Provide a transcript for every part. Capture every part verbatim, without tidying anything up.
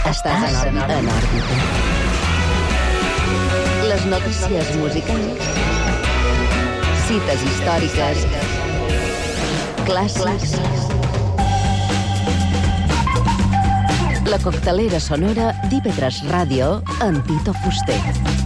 Estàs en òrbita. Les notícies musicals, cites històriques, clàssics. La coctelera sonora d'I P tres Ràdio amb Tito Fuster.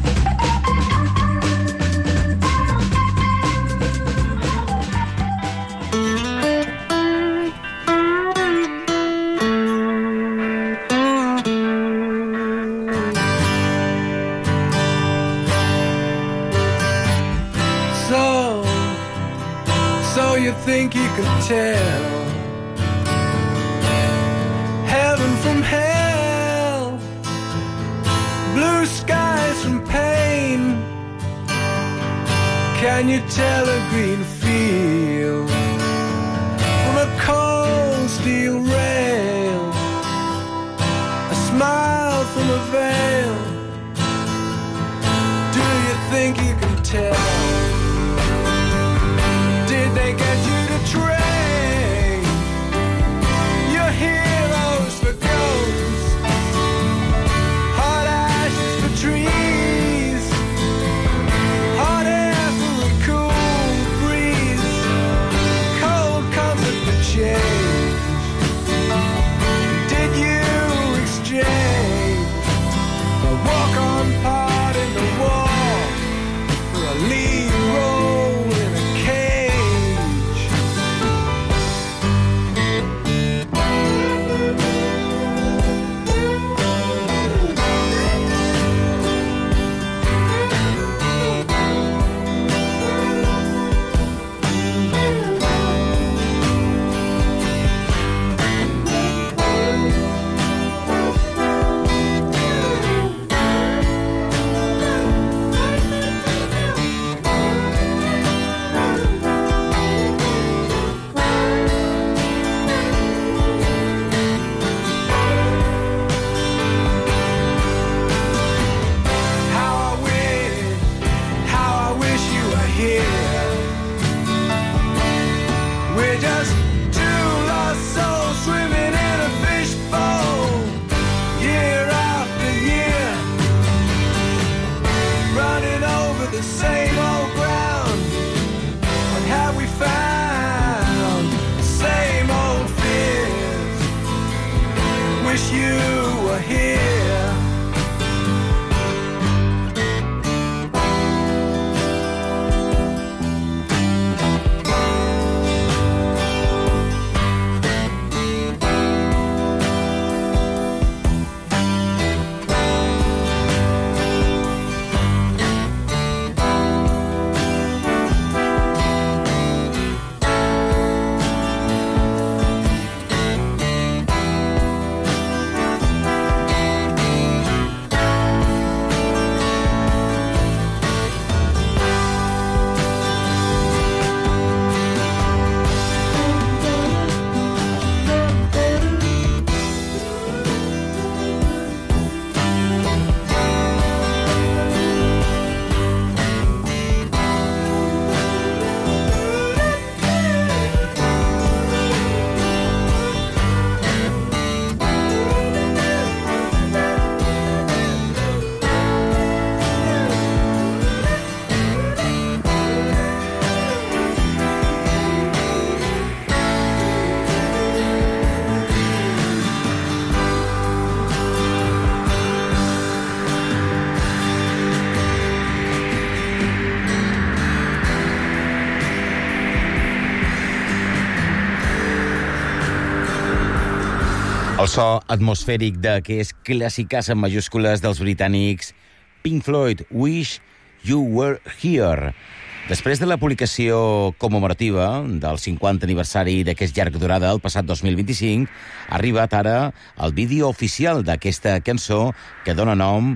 Think you can tell heaven from hell, blue skies from pain. Can you tell a green field from a cold steel rail, a smile from a veil? Do you think you can tell? Did they get you to trade your heroes for ghosts, hot ashes for trees, hot air for a cool breeze, cold comfort for change? Did you exchange a walk-on part in the wall for a lead role in a cage? El so atmosfèric d'aquest clàssicas en majúscules dels britànics Pink Floyd, Wish You Were Here. Després de la publicació commemorativa del cinquanta aniversari d'aquest llarg durada el passat dos mil vint-i-cinc, ha arribat ara el vídeo oficial d'aquesta cançó que dona nom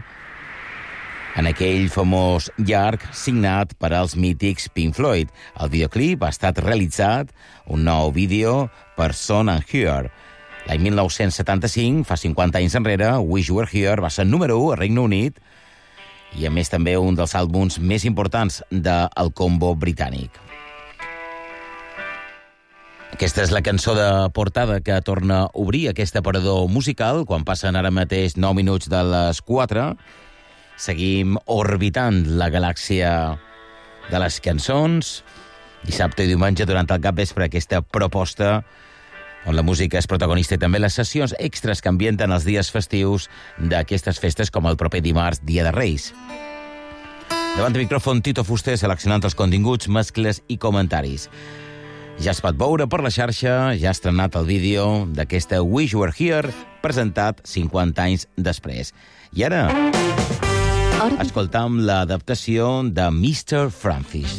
en aquell famós llarg signat per als mítics Pink Floyd. El videoclip ha estat realitzat, un nou vídeo, per Son and Here. L'any mil nou-cents setanta-cinc, fa cinquanta anys enrere, Wish You Were Here va ser número u al Regne Unit i, a més, també un dels àlbums més importants del combo britànic. Aquesta és la cançó de portada que torna a obrir aquest aparador musical quan passen ara mateix nou minuts de les quatre. Seguim orbitant la galàxia de les cançons. Dissabte i diumenge durant el capvespre aquesta proposta on la música és protagonista i també les sessions extras que ambienten els dies festius d'aquestes festes com el proper dimarts, Dia de Reis. Davant de micròfon, Tito Fuster, seleccionant els continguts, mescles i comentaris. Ja es pot veure per la xarxa, ja ha estrenat el vídeo d'aquesta Wish You Were Here, presentat cinquanta anys després. I ara escoltam l'adaptació de mister Francis.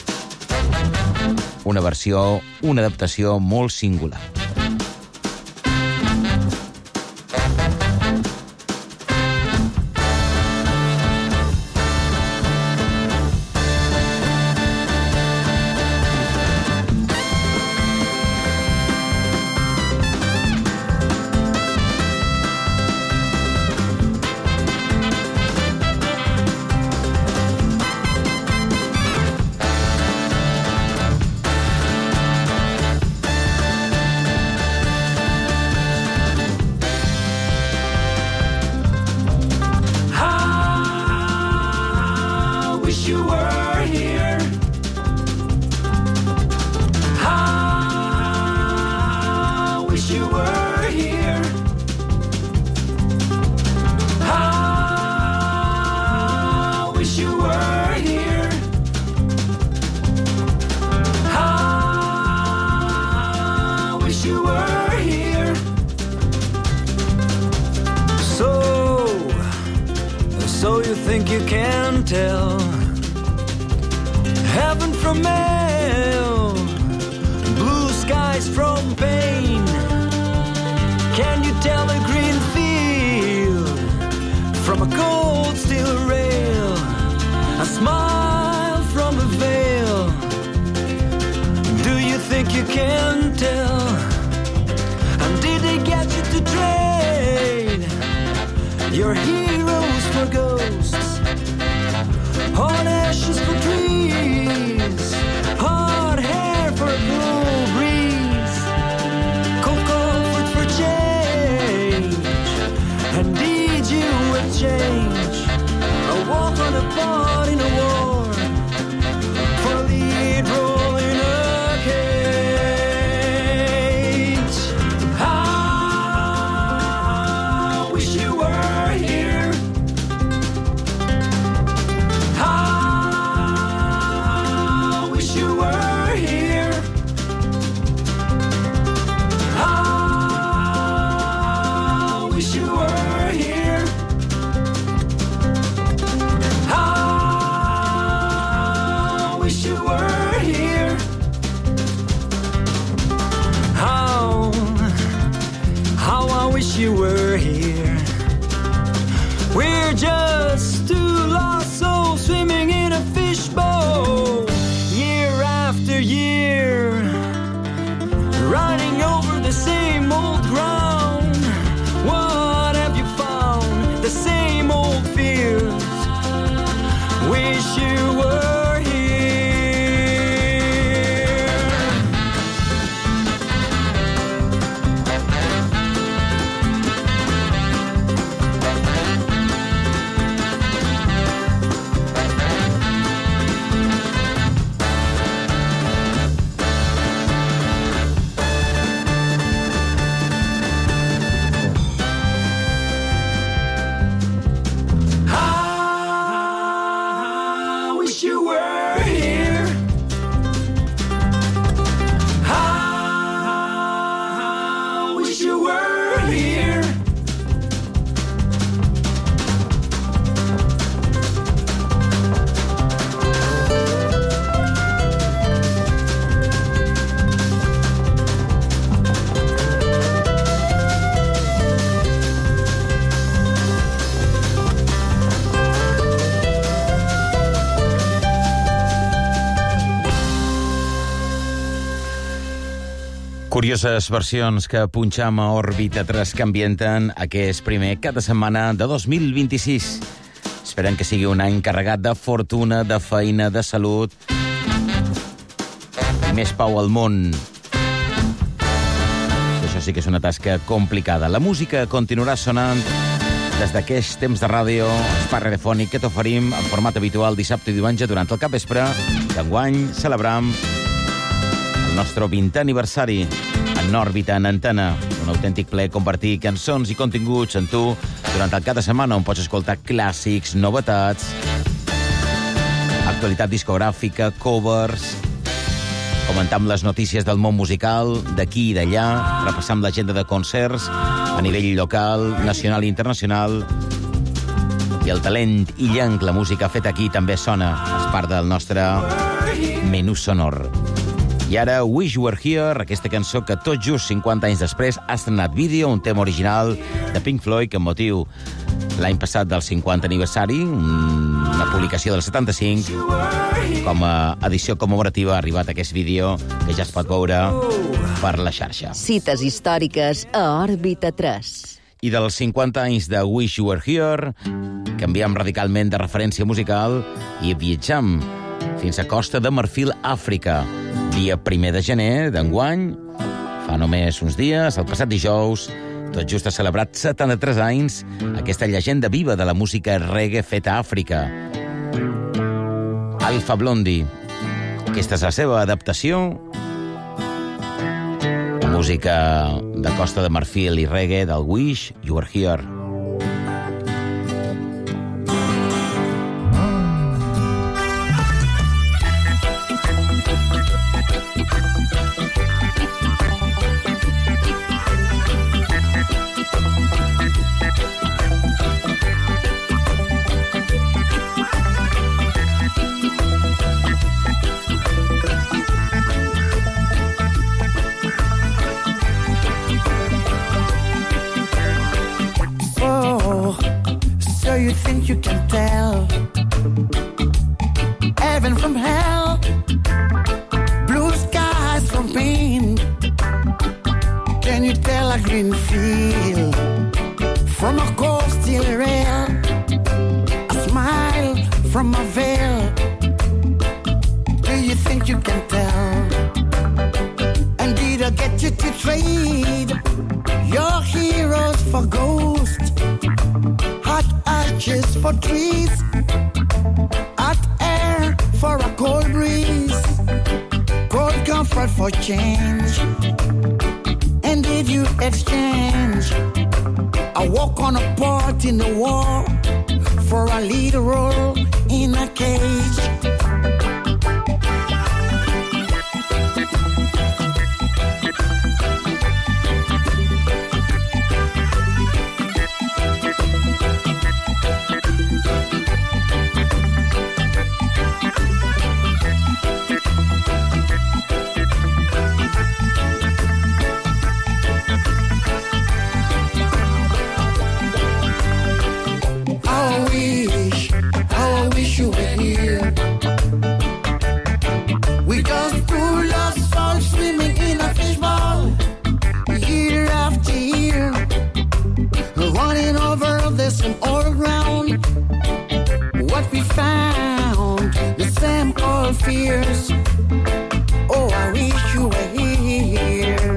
Una versió, una adaptació molt singular. So you think you can tell heaven from hell, blue skies from pain? Can you tell a green field from a cold steel rail, a smile from a veil? Do you think you can tell? And did they get you to trade your heroes for ghosts, hot ashes for trees, hot hair for a cool breeze, cold comfort for change? And did you exchange a walk on a part in a war for a lead role in a cage? I wish you were here. I wish you were here. I wish you were here. I wish you were here. How, how I wish you were here. We're just two lost souls swimming in a fishbowl, year after year, riding over the same old ground. What have you found? The same old fears. Wish you were here. I wish you were here. I wish you were here. Curioses versions que punxam a òrbita tres que ambienten aquest primer cap de setmana de dos mil vint-i-sis. Esperem que sigui un any carregat de fortuna, de feina, de salut i més pau al món. això sí que és una tasca complicada. La música continuarà sonant des d'aquest temps de ràdio, espai radiofònic que t'oferim en format habitual dissabte i diumenge durant el capvespre. D'enguany celebram el nostre vintè aniversari en òrbita, en antena. Un autèntic plaer compartir cançons i continguts amb tu durant el cap de setmana, on pots escoltar clàssics, novetats, actualitat discogràfica, covers, comentar amb les notícies del món musical, d'aquí i d'allà, repassar amb l'agenda de concerts a nivell local, nacional i internacional. I el talent illenc, la música feta aquí, també sona. És part del nostre menú sonor. I ara, Wish You Were Here, aquesta cançó que tot just cinquanta anys després ha estrenat vídeo, un tema original de Pink Floyd, que amb motiu l'any passat del cinquanta aniversari, una publicació del setanta-cinc, com a edició commemorativa ha arribat aquest vídeo que ja es pot veure per la xarxa. Cites històriques a Òrbita tres. I dels cinquanta anys de Wish You Were Here, canviem radicalment de referència musical i viatjam fins a Costa de Marfil, Àfrica. Dia primer de gener d'enguany, fa només uns dies, el passat dijous, tot just ha celebrat setanta-tres anys aquesta llegenda viva de la música reggae feta a Àfrica. Alpha Blondy. Aquesta és la seva adaptació. Música de Costa de Marfil i reggae del Wish You Were Here. You think you can tell heaven from hell, blue skies from pain? Can you tell a green field from a cold steel rail, a smile from a veil? Do you think you can tell? And did I get you to trade your heroes for ghosts? Hot ashes for trees, hot air for a cold breeze, cold comfort for change. And did you exchange a walk on a part in the war for a lead role in a cage? Fears. Oh, I wish you were here.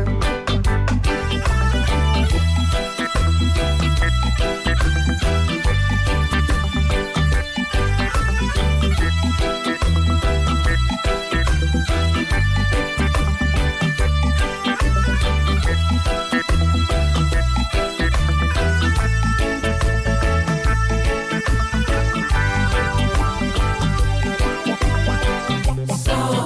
So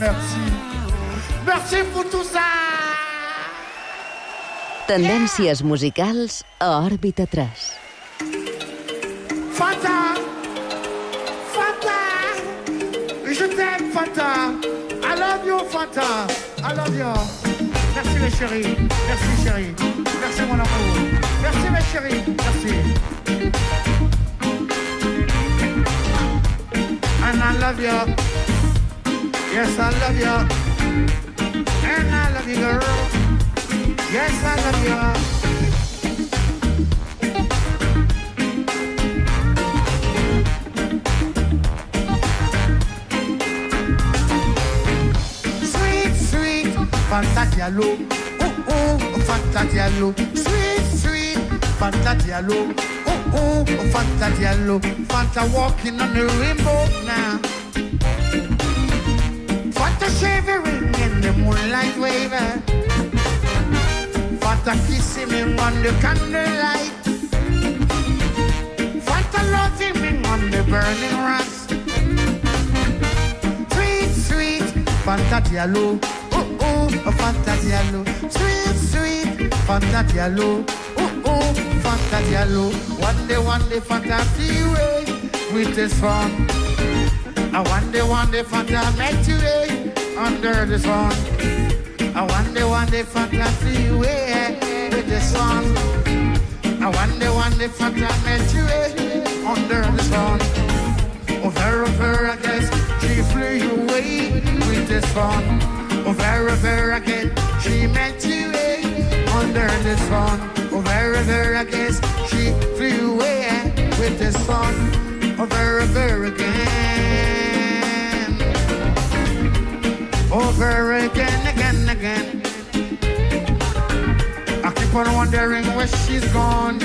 merci. Merci pour tout ça. Tendències musicals a Òrbita tres. Fanta, Fanta, je t'aime Fanta. I love you Fanta, I love you. Merci mes chéris, merci chéris, merci mon amour. Merci mes chéris, merci. And I love you, yes I love you. And I love you girl, yes I love you. Fanta Diallo, oh oh, Fanta Diallo, sweet, sweet, Fanta Diallo, oh oh, Fanta Diallo, Fanta walking on the rainbow now. Fanta shivering in the moonlight waving, Fanta kissing me on the candlelight, Fanta loving me on the burning rocks. Sweet, sweet, Fanta Diallo. Oh, Fanta Diallo, sweet, sweet, Fanta Diallo, oh, oh, Fanta Diallo. One day, one day, Fanta freeway with the sun. I one day, one day, Fanta met you under the sun. I one day, one day, Fanta freeway with the sun. I one day, one day, Fanta met you under the sun. Over, over, I guess she flew away with the sun. Over, over again, she met you eh, under the sun. Over, over again, she flew away with the sun. Over, over again. Over again, again, again. I keep on wondering where she's gone.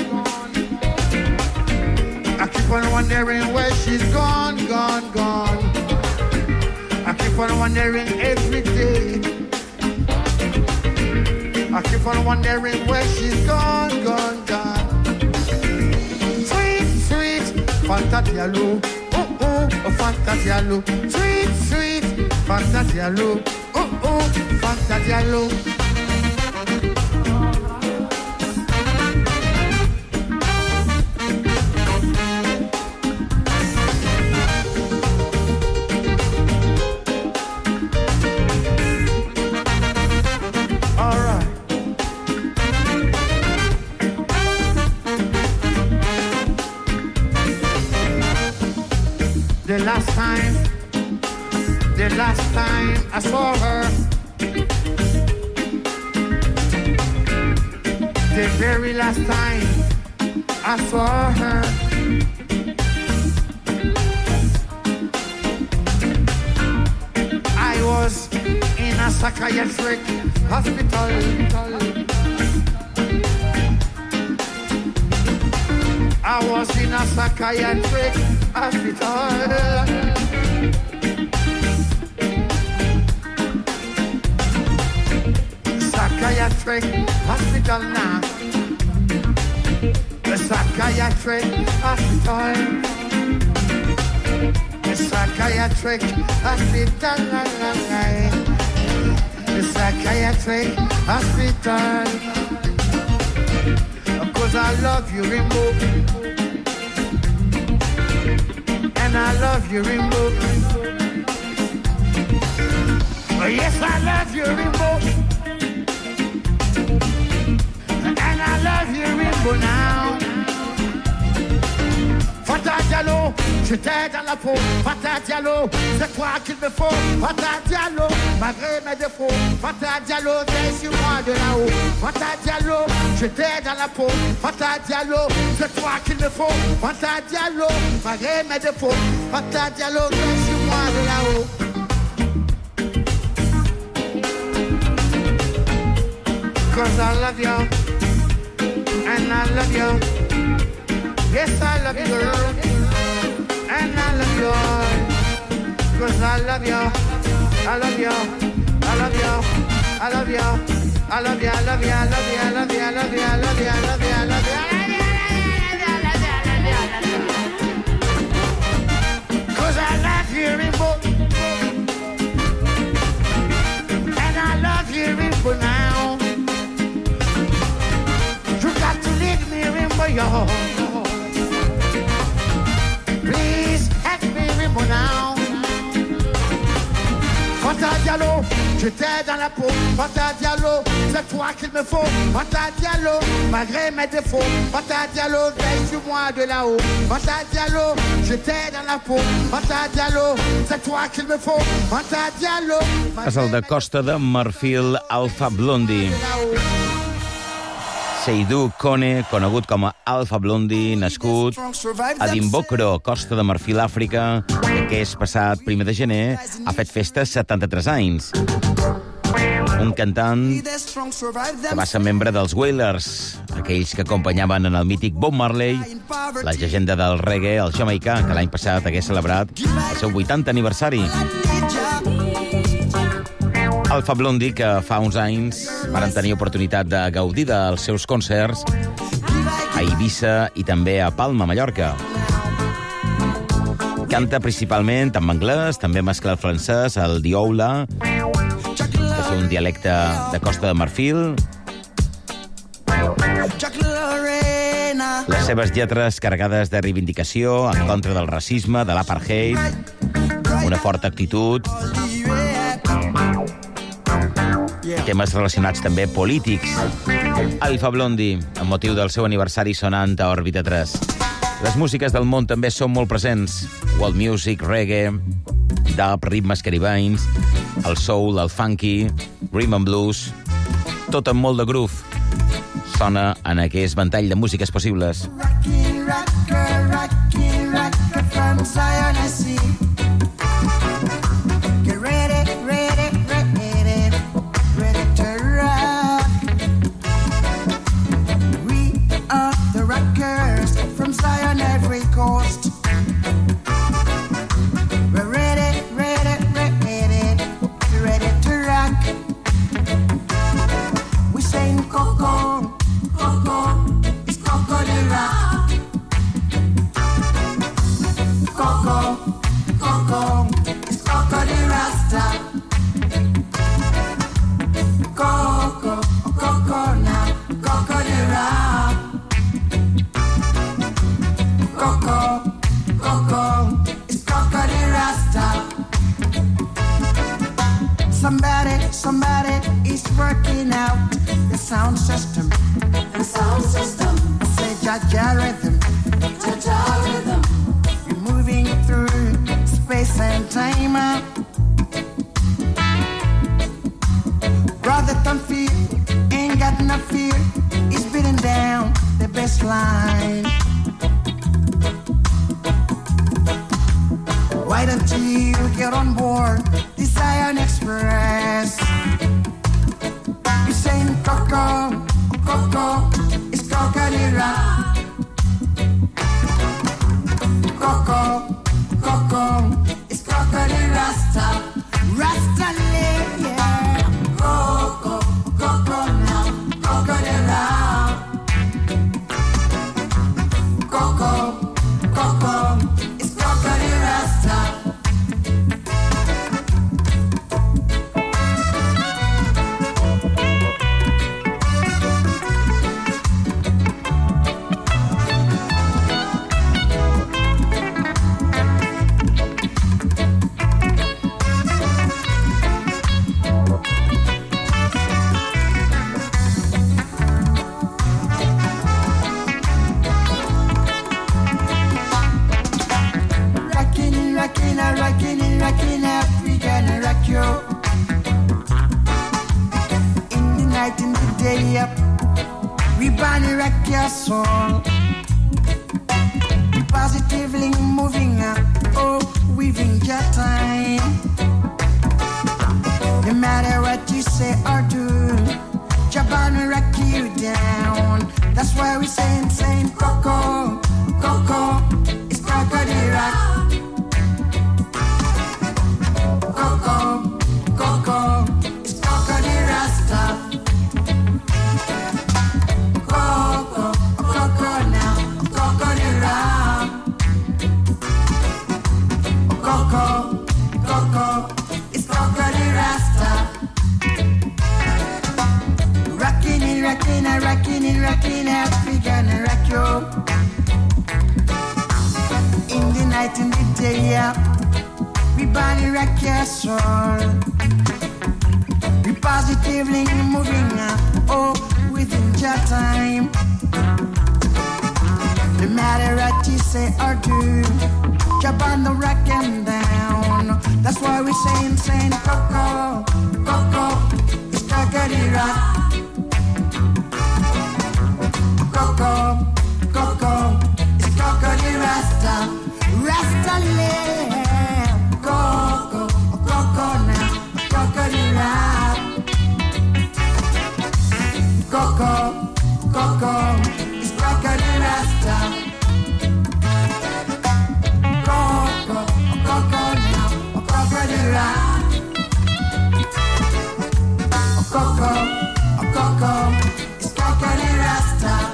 I keep on wondering where she's gone, gone, gone. I keep on wondering every day. I keep on wondering where she's gone, gone, gone. Sweet, sweet, Fanta Diallo, oh, oh, Fanta Diallo. Sweet, sweet, Fanta Diallo, oh, oh, Fanta Diallo. The last time, the last time I saw her, the very last time I saw her, I was in a psychiatric hospital. I was in a psychiatric hospital. Psychiatric hospital now. A psychiatric hospital. A psychiatric hospital. A psychiatric hospital. Cause I love you, Rainbow. And I love you, Rainbow. Oh, yes, I love you, Rainbow. And I love you, Rainbow now. Fanta Diallo, je t'ai dans la peau. Fanta Diallo, c'est toi qu'il me faut. Fanta Diallo, malgré mes défauts. Fanta Diallo, viens sur moi de là-haut. Fanta Diallo, je t'ai dans la peau. Fanta Diallo, c'est toi qu'il me faut. Fanta Diallo, malgré mes défauts. Fanta Diallo, viens sur moi de là-haut. Cause I love you, and I love you. Yes, I love you, girl, and I love you. Cause I love you, I love you, I love you, I love you, I love you, I love you, I love you, I love you, I love you, I love you, I love you, I love you, I love you. Cause I love you, Rainbow. j'étais dans la peau. Fanta Diallo, c'est toi qu'il me faut. Fanta Diallo, malgré mes défauts. Fanta Diallo, veille sur moi de là-haut. Fanta Diallo, j'étais dans la peau. Fanta Diallo, c'est toi qu'il me faut. Fanta Diallo. És el de Costa de Marfil, Alpha Blondy. Seydou Kone, conegut com a Alpha Blondy, nascut a Dimbokro, Costa de Marfil, Àfrica, que és passat primer de gener, ha fet festes setanta-tres anys. Un cantant que va ser membre dels Wailers, aquells que acompanyaven en el mític Bob Marley, la llegenda del reggae, el jamaicà, que l'any passat hagués celebrat el seu vuitanta aniversari. Alpha Blondy, que fa uns anys van tenir oportunitat de gaudir dels seus concerts a Eivissa i també a Palma, Mallorca. Canta principalment en anglès, també mescla el francès, el dioula, que és un dialecte de Costa de Marfil. Les seves lletres carregades de reivindicació en contra del racisme, de l'apartheid, una forta actitud, temes relacionats també polítics. Alpha Blondy, amb motiu del seu aniversari sonant a Òrbita tres. Les músiques del món també són molt presents. World music, reggae, dub, ritmes caribenys, el soul, el funky, rhythm and blues, tot amb molt de groove. Sona en aquest ventall de músiques possibles. Rockin', rocker, rockin', rocker from Zion I see. Get ready, ready, ready, ready to rock. We are the rockers from Zion every coast. We're ready, ready, ready, ready to rock. We sing Coco, Coco, it's Coco de rock. Coco, Coco, it's Coco de Rasta. Coco, Coco now, Coco de rock. Coco, Coco, it's Coco de Rasta. Somebody, somebody is working out the sound system. The sound system. I say Jaja rhythm. Jaja rhythm. You're moving through space and time. Brother, don't fear, ain't got no fear. He's beating down the best line. Why don't you get on board the Zion Express? You're saying Coco, Coco, it's Coco de rock. Coco, Coco, it's Coco de Rasta. Rasta live, yeah. Coco, Coco now, Coco de rock. Coco, Coco, it's Coco de Rasta. Rockin', rockin', rockin', rockin', we gonna rock you. In the night, in the day, up, we gonna rock your soul. Positively moving up, oh, weaving your time. No matter what you say or do, Jabana rock you down. That's why we saying, saying Coco, Coco, it's Coco de rock. Coco, Coco, it's Coco de Rasta. Coco, Coco now, Coco de rock. Coco, Coco, it's Coco de Rasta. Rockin' it, rockin' it, rockin' it, rockin' it, we gonna rock you. In the night, in the day, yeah, we body rock your soul. positively moving, uh, oh, within your time. No matter what you say or do, keep on the rockin' down. That's why we saying, saying, Coco, Coco, it's Coco-de rock. Coco, Coco, it's Coco-de Rasta, Rasta land. Coco, Coco now, Coco-de rock. Coco, Coco, it's Coco-de Rasta. Coco, Coco now, Coco-de rock. Coco, Coco, it's Coco-de Rasta.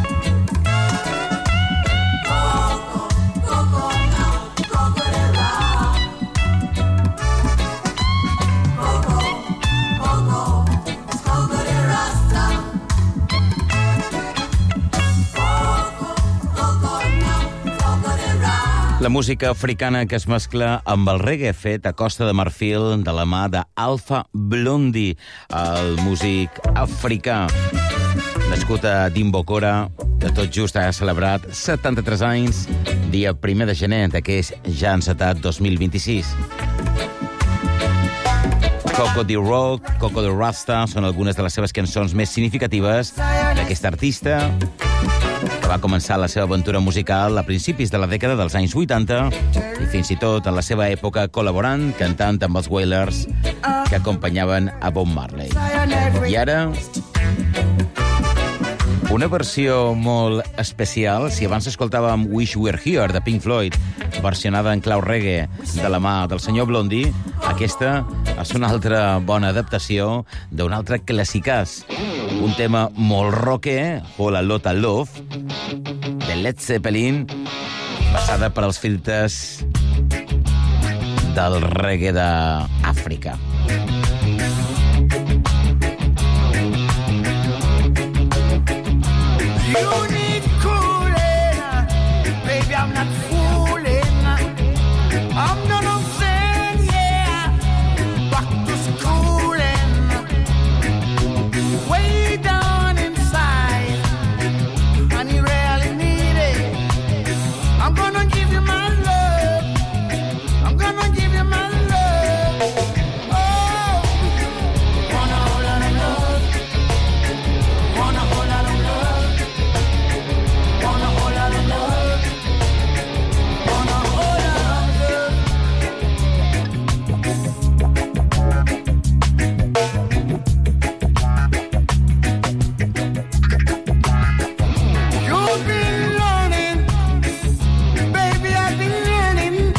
La música africana que es mescla amb el reggae fet a Costa de Marfil de la mà d'Alpha Blondy, el músic africà. Nascut a Dimbokora, que tot just ha celebrat setanta-tres anys, dia primer de gener d'aquest ja encetat dos mil vint-i-sis. Coco-de Rock, Coco-de Rasta són algunes de les seves cançons més significatives d'aquest artista, que va començar la seva aventura musical a principis de la dècada dels anys vuitanta i fins i tot en la seva època col·laborant, cantant amb els Wailers que acompanyaven a Bob Marley. I ara, una versió molt especial. Si abans escoltàvem Wish You Were Here, de Pink Floyd, versionada en clau reggae de la mà del senyor Blondie, aquesta és una altra bona adaptació d'un altre classicàs. Un tema molt rocker, Whole a Lotta Love, de Led Zeppelin, passada per als filtres del reggae d'Àfrica. You need cooling, baby, I'm not fooling. I'm gonna send, yeah, back to schooling. Way down inside, and you really need it. I'm gonna give you my love. I'm gonna give you my love. Oh, wanna hold on to love. Wanna hold on to love. Wanna hold on to love. Wanna hold on to love. You've been learning, baby, I've been learning.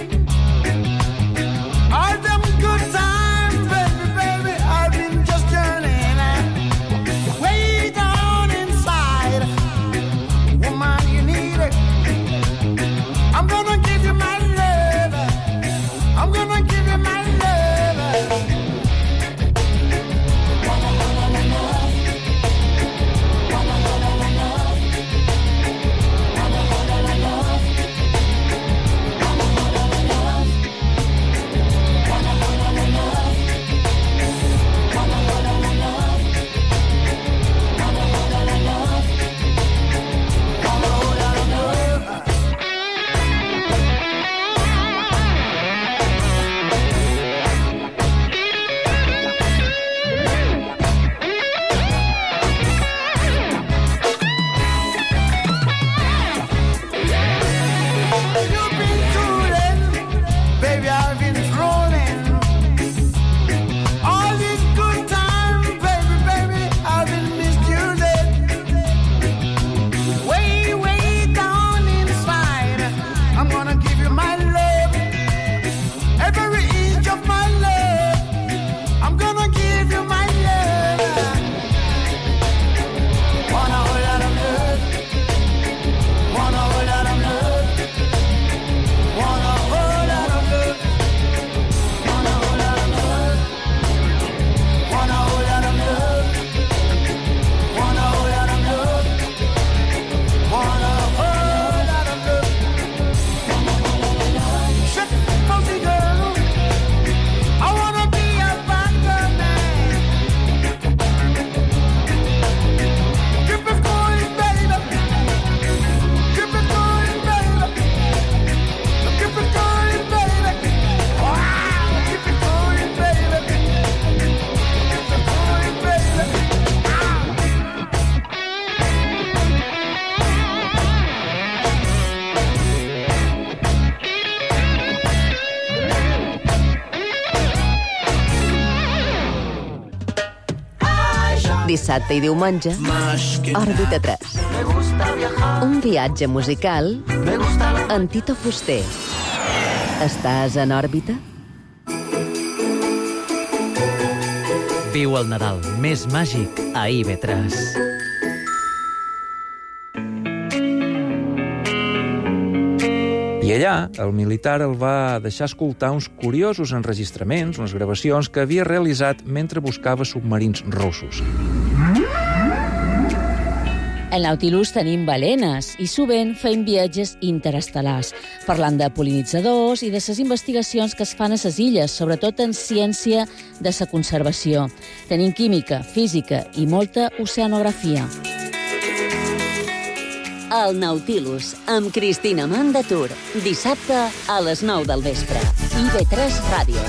All them good times, baby, baby, I've been just yearning. Way down inside, woman, you need it. I'm gonna give you my love. I'm gonna give you my love. Wanna hold on to love. Wanna hold on to love. Wanna hold on to love. Wanna hold on to love. Wanna hold on to love. Wanna hold on to love. Wanna hold on to love. Wanna hold on to love. You've been tooling, baby, I've been trolling. All these good times, baby, baby, I've been misusing. Way, way down inside, I'm gonna give you my love. Every inch of my love, I'm gonna give you my love. Wanna hold on to love. Wanna hold on to love. Wanna hold on to love. Wanna hold on to love. Wanna hold on to love. Wanna hold on to love. Wanna hold on to love. Wanna hold on to love. Dissabte i diumenge, Òrbita tres. Un viatge musical amb Tito Fuster. Estàs en òrbita? Viu el Nadal més màgic a I V tres. I allà, el militar el va deixar escoltar uns curiosos enregistraments, unes gravacions que havia realitzat mentre buscava submarins russos. Al Nautilus tenim balenes i sovint fem viatges interestel·lars, parlant de pol·linitzadors i de les investigacions que es fan a les illes, sobretot en ciència de la conservació. Tenim química, física i molta oceanografia. El Nautilus, amb Cristina Mandatur. Dissabte a les nou del vespre. I V tres Ràdio.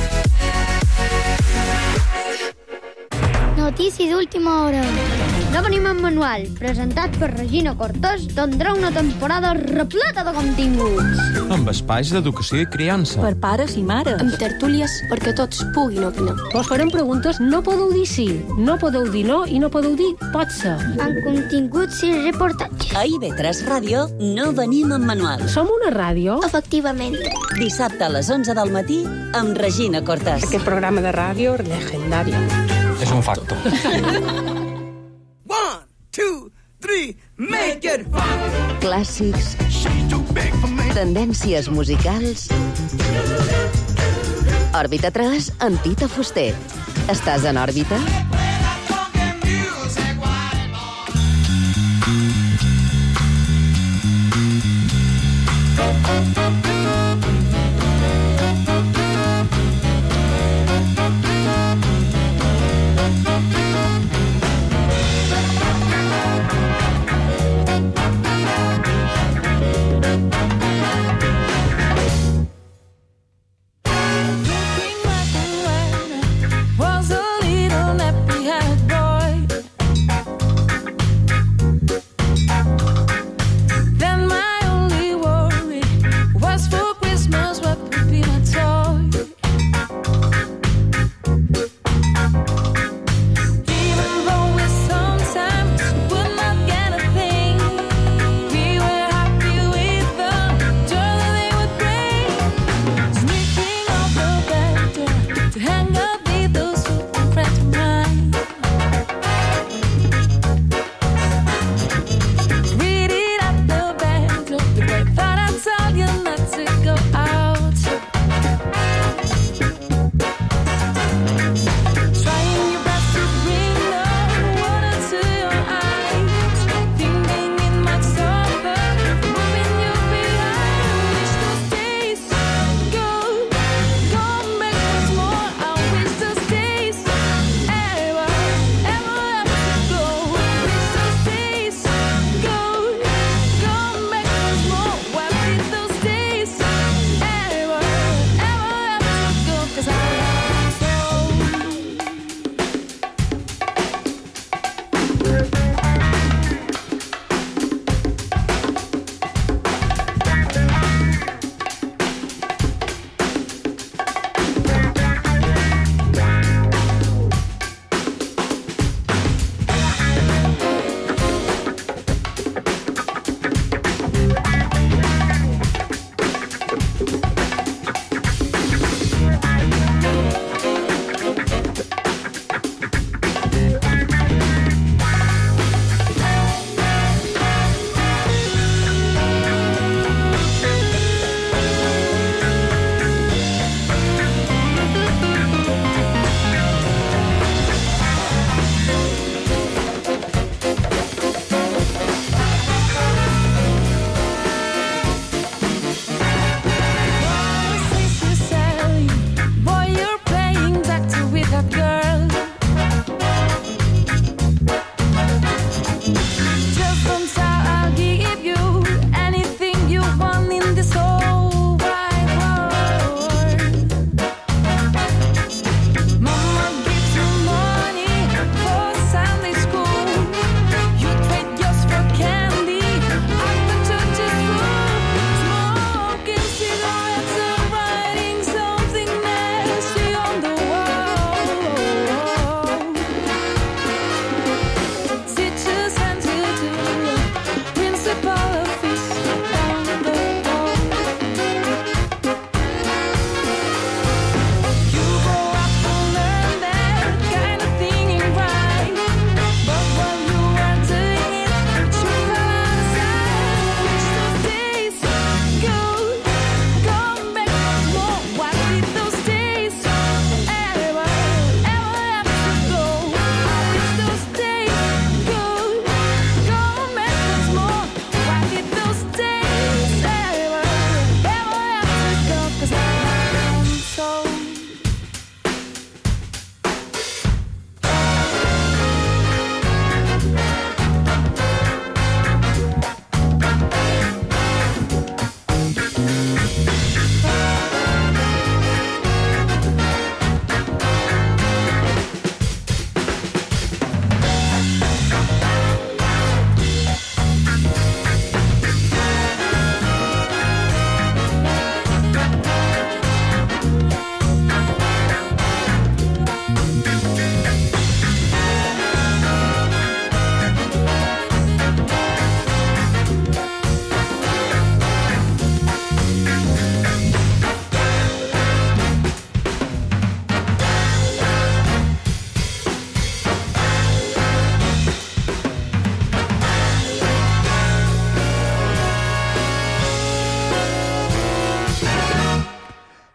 Notícies d'última hora. No venim en manual, presentat per Regina Cortés, tindrà una temporada repleta de continguts. Amb espais d'educació i criança. Per pares i mares. Amb tertúlies perquè tots puguin opinar. Vos farem preguntes, no podeu dir sí, no podeu dir no i no podeu dir pot ser. Amb continguts i reportatges. A I V tres Ràdio no venim en manual. Som una ràdio? Efectivament. Dissabte a les onze del matí amb Regina Cortés. Aquest programa de ràdio legendari. És un facto. One, two, three, make it fun! Clàssics, tendències musicals. Òrbita tres amb Tito Fuster. Estàs en òrbita? Was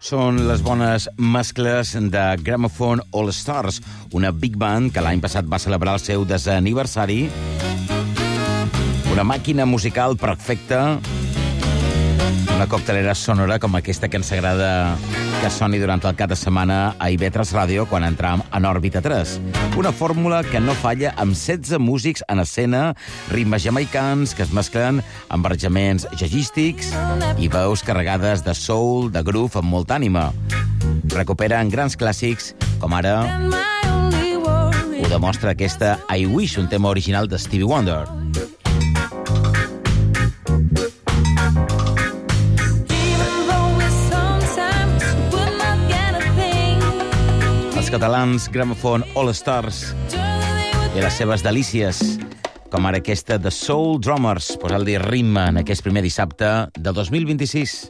Són les bones mescles de Gramophone All Stars, una big band que l'any passat va celebrar el seu desè aniversari. Una màquina musical perfecta, una coctelera sonora com aquesta que ens agrada que soni durant el cap de setmana a I V tres Ràdio quan entram en òrbita tres. Una fórmula que no falla amb setze músics en escena, ritmes jamaicans que es mesclen amb barrejaments jazzístics i veus carregades de soul, de groove amb molta ànima. Recuperen grans clàssics com ara ho demostra aquesta I Wish, un tema original de Stevie Wonder. Els catalans Gramophone All Stars i les seves delícies, com ara aquesta de Soul Drummers, posar-li ritme en aquest primer dissabte del dos mil vint-i-sis.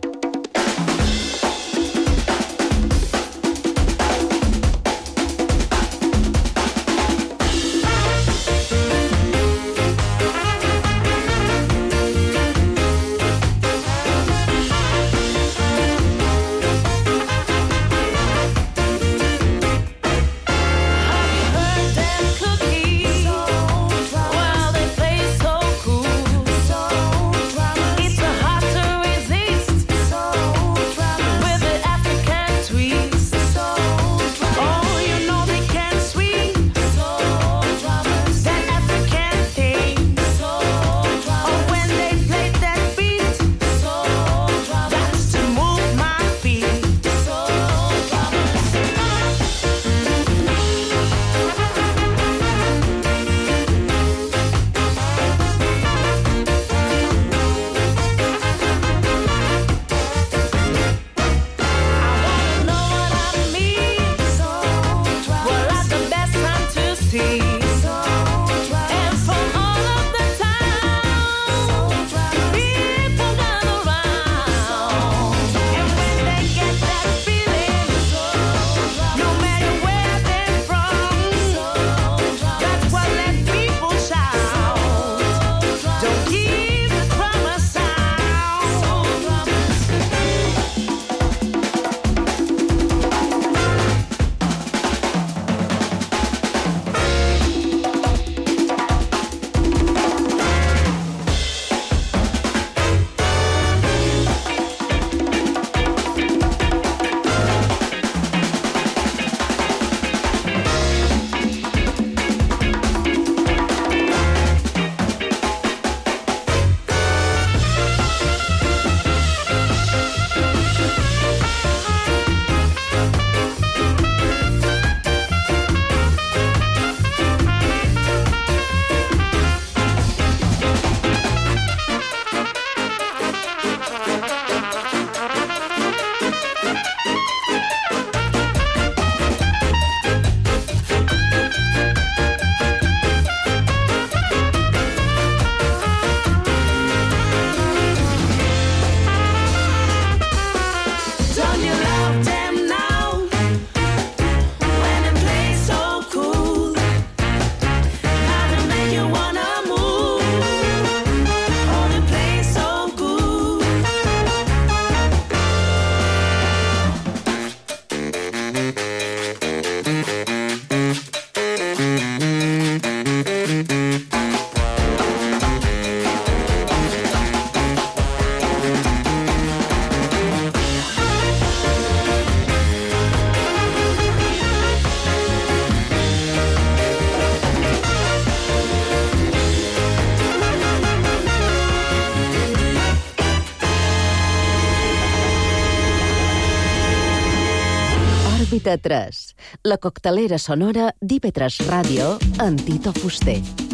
Òrbita tres, la coctelera sonora d'I V tres Ràdio amb Tito Fuster.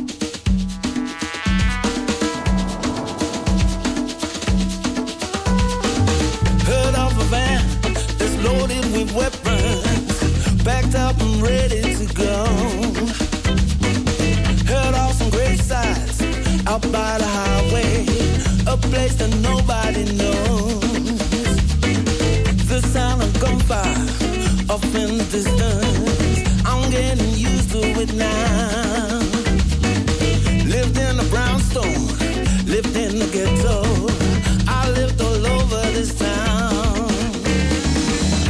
Heard of a van that's loaded with weapons, backed up and ready to go. Heard of some great sights out by the highway, a place that nobody knows. The sound of gunfire off in the distance, I'm getting used to it now. Lived in a brownstone, lived in the ghetto, I lived all over this town.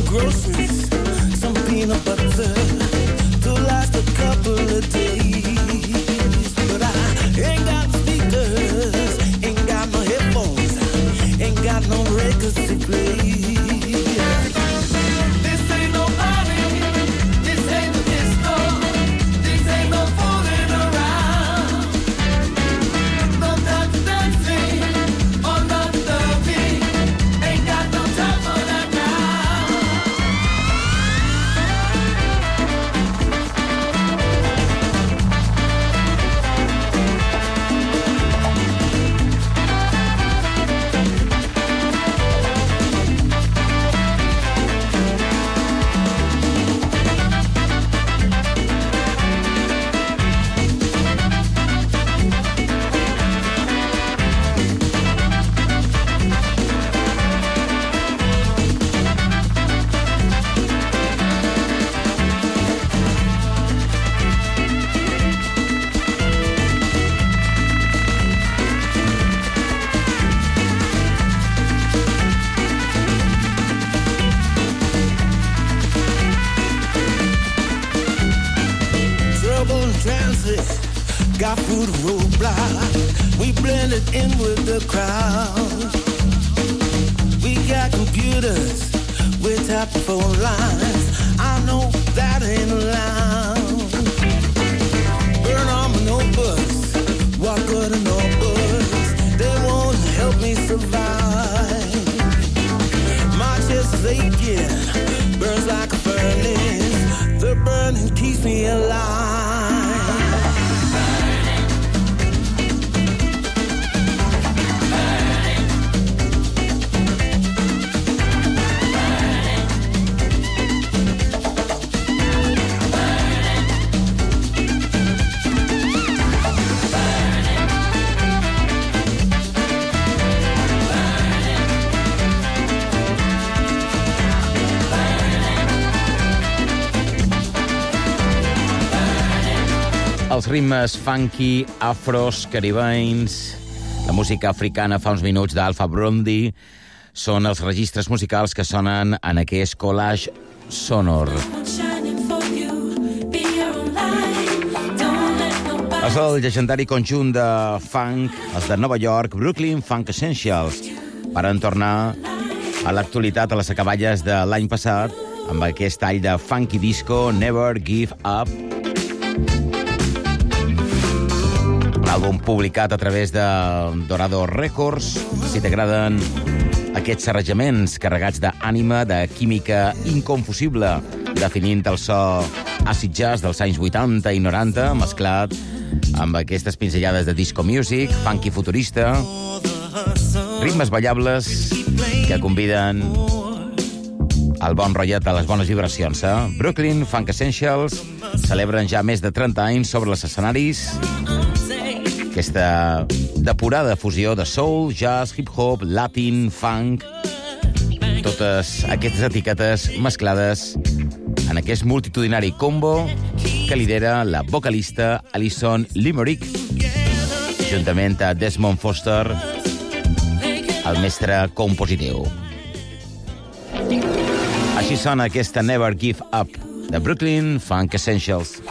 groceries, some peanut butter to last a couple of days. But I ain't got speakers, ain't got no headphones, ain't got no records to play. This ain't no party, this ain't no disco, this ain't no fooling around. No time for dancing or not loving, ain't got no time for that now. Trouble in transit, got through the roadblock. We blended in with the crowd. We got computers, we tap the phone lines. I know that ain't allowed. Burn on my notebooks, what good are notebooks? They won't help me survive. My chest is aching, burns like a furnace. The burning keeps me alive. Els ritmes funky, afros, caribenys, la música africana fa uns minuts d'Alpha Blondy són els registres musicals que sonen en aquest collage sonor. És el llegendari conjunt de funk, els de Nova York, Brooklyn Funk Essentials, varen tornar a l'actualitat a les acaballes de l'any passat amb aquest tall de funky disco Never Give Up, àlbum publicat a través de Dorado Records. Si t'agraden aquests arranjaments carregats d'ànima, de química inconfusible, definint el so acid jazz dels anys vuitanta i noranta, mesclat amb aquestes pinzellades de disco music, funky futurista, ritmes ballables que conviden el bon rotllet de les bones vibracions. Eh? Brooklyn Funk Essentials celebren ja més de trenta anys sobre els escenaris aquesta depurada fusió de soul, jazz, hip-hop, latin, funk, totes aquestes etiquetes mesclades en aquest multitudinari combo que lidera la vocalista Alison Limerick, juntament a Desmond Foster, el mestre compositiu. Així sona aquesta Never Give Up de Brooklyn Funk Essentials.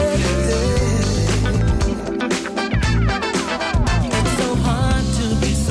So hard to be so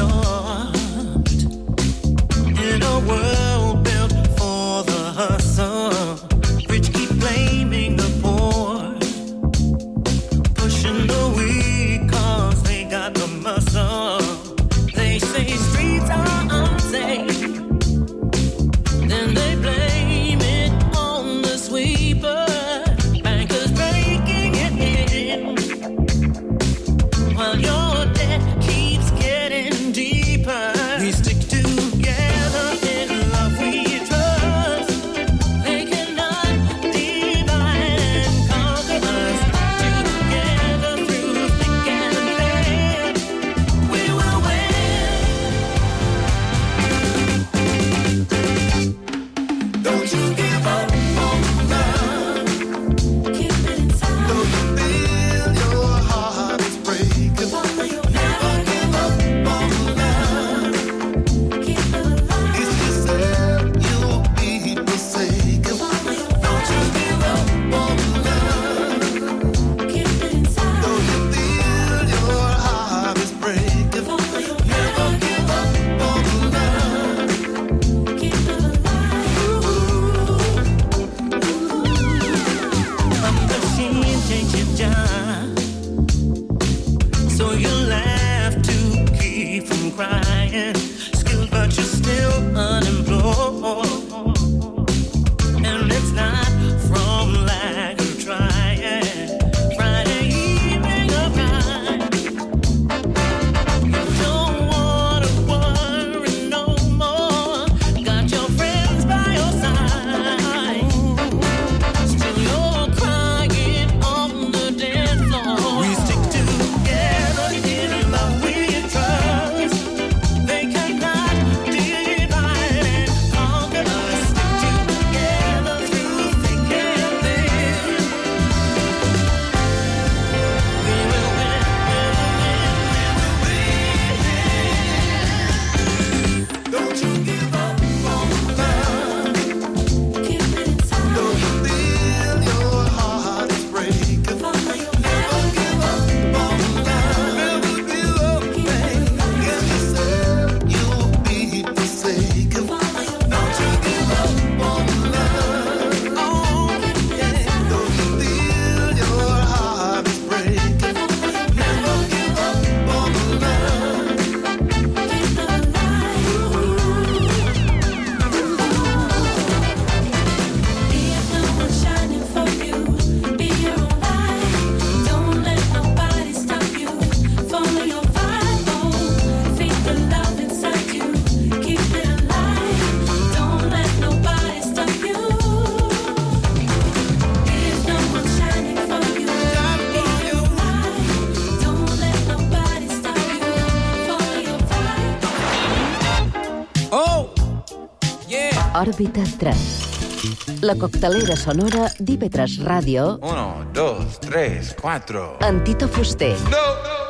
Òrbita tres. La coctelera sonora d'I V tres Ràdio. Uno, dos, tres, cuatro. Amb Tito Fuster. No!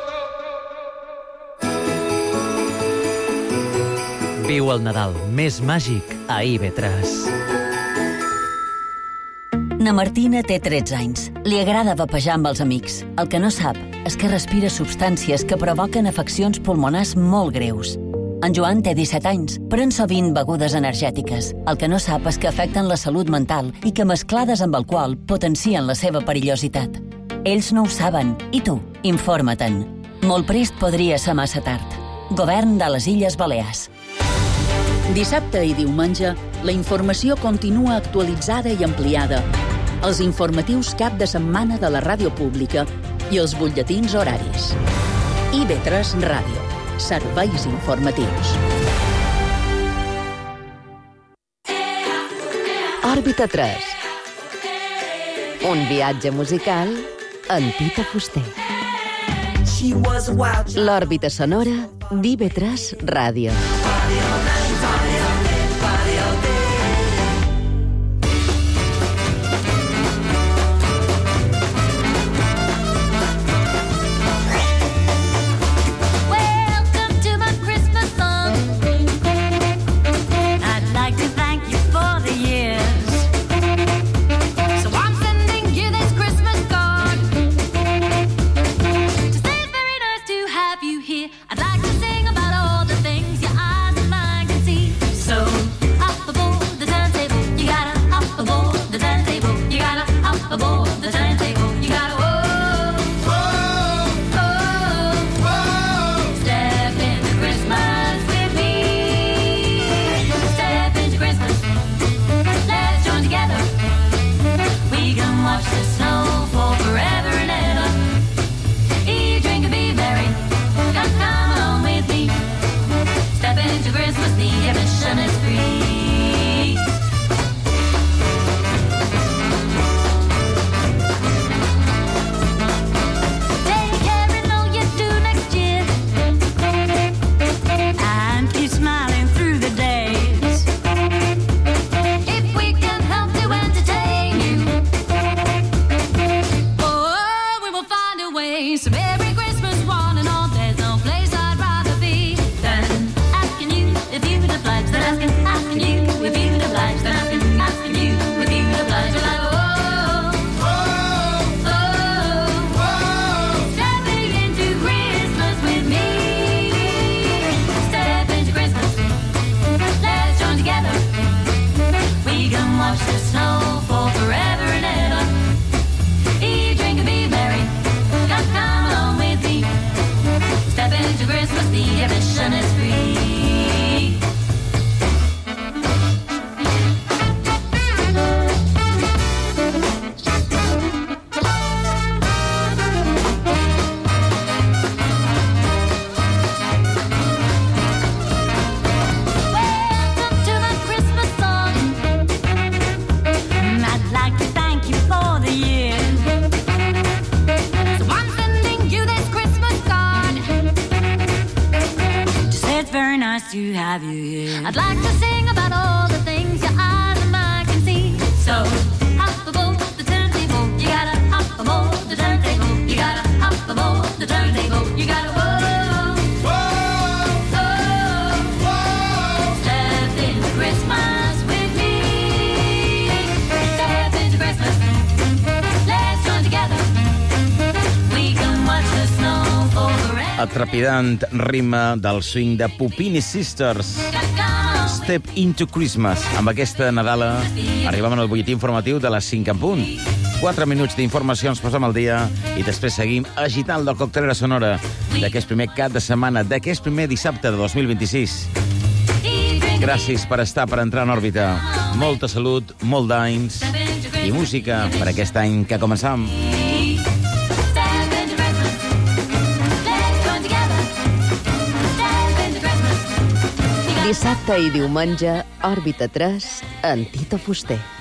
Viu el Nadal més màgic a I V tres. Na Martina té tretze anys. Li agrada vapejar amb els amics. El que no sap és que respira substàncies que provoquen afeccions pulmonars molt greus. En Joan té disset anys, pren sovint begudes energètiques. El que no sap és que afecten la salut mental i que mesclades amb alcohol potencien la seva perillositat. Ells no ho saben. I tu? Informa-te'n. Molt prest podria ser massa tard. Govern de les Illes Balears. Dissabte i diumenge, la informació continua actualitzada i ampliada. Els informatius cap de setmana de la ràdio pública i els butlletins horaris. I V tres Ràdio. Serveis informatius. Òrbita tres. Un viatge musical amb Tito Fuster. L'òrbita sonora d'I V tres Ràdio. To have you here. I'd like to sing about all the things your eyes and mine can see. So hop aboard the turntable, you gotta hop aboard the turntable, you gotta hop aboard the turntable, you gotta whoa, whoa, whoa, whoa. Step into Christmas with me. Step into Christmas. Let's join together. We can watch the snow fall forever. El trepidant ritme del swing de Puppini Sisters. Step into Christmas. Amb aquesta Nadala arribem al butlletí informatiu de les cinc en punt. Quatre minuts d'informació ens posem al dia i després seguim agitant la coctelera sonora d'aquest primer cap de setmana, d'aquest primer dissabte de dos mil vint-i-sis. Gràcies per estar, per entrar en òrbita. Molta salut, molt d'anys i música per aquest any que començam. Dissabte i diumenge, Òrbita tres, amb Tito Fuster.